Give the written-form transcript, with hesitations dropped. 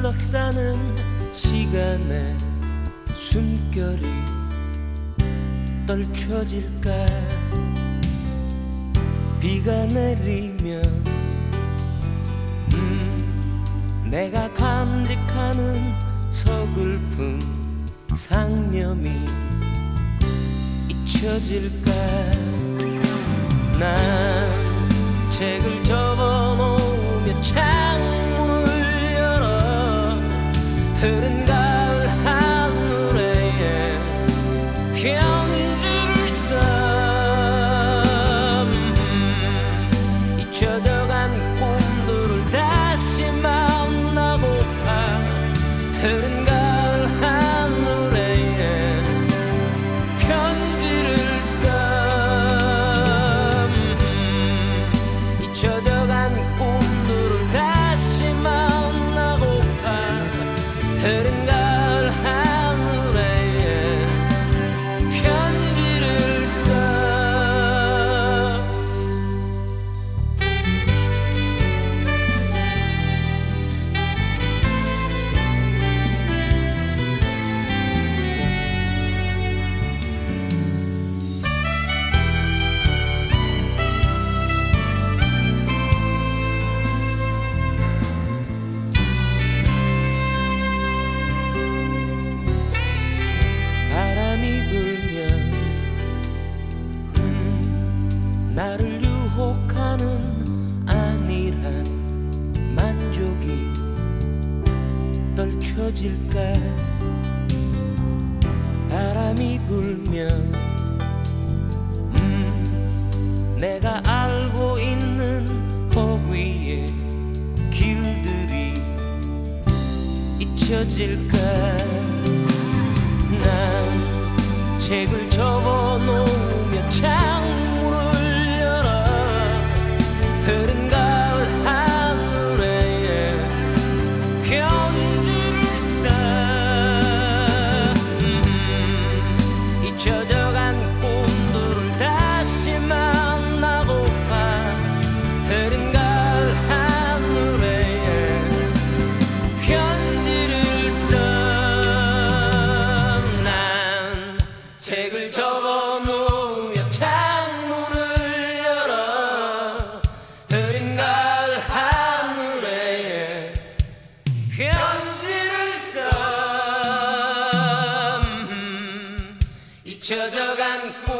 둘러싸는 시간에 숨결이 떨쳐질까. 비가 내리면 내가 감직하는 서글픈 상념이 잊혀질까. 난 책을 접어놓으며 창문을 열어 흐른 가을 하늘에 편지를 써. 잊혀져간 꿈들을 다시 만나고파. 흐른 가을 하늘에 편지를 써. 잊혀져간 꿈들을 다시 만나고파. 흐른 가을 하늘에 편지를 써. 바람이 불면 나를 유혹하는 안일한 만족이 떨쳐질까. 바람이 불면 내가 알고 있는 법 위의 길들이 잊혀질까. 난 책을 접어놓으며 창문을 열어 흐른 가을 하늘에 편지를 써. 잊혀져간 꿈들을 다시 만나고파. 흐른 가을 하늘에 편지를 써. 책을 접어놓으며 창문을 열어 흐린 가을 하늘에 편지를 써. 잊혀져간 꿈